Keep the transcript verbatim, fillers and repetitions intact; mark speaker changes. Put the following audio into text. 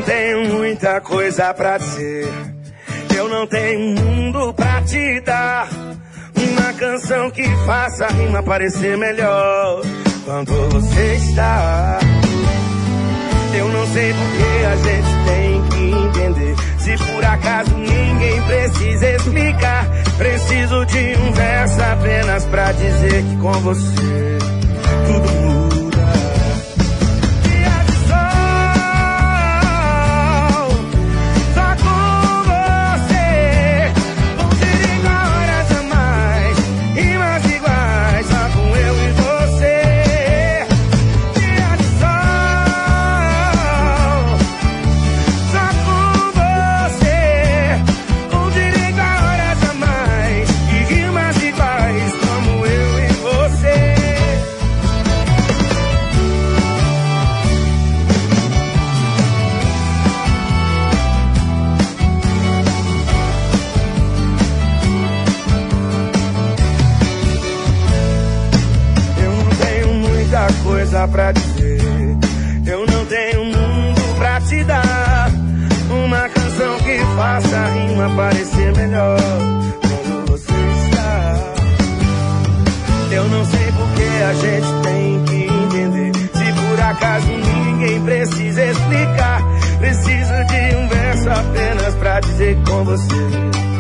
Speaker 1: não tenho muita coisa pra dizer. Eu não tenho um mundo pra te dar. Uma canção que faça a rima parecer melhor quando você está. Eu não sei porque a gente tem que entender. Se por acaso ninguém precisa explicar, preciso de um verso apenas pra dizer que com você tudo muda. Dia de sol, só com você. Vão ser igual horas a mais, rimas iguais, só com eu e você. Dia de sol, só com você. Vão ser igual horas a mais, e rimas iguais, como eu e você. Eu não tenho muita coisa pra dizer. Eu não tenho um mundo pra te dar. Uma canção que faça a rima parecer melhor quando você está. Eu não sei porque a gente tem que entender. Se por acaso ninguém precisa explicar, preciso de um verso apenas pra dizer que com você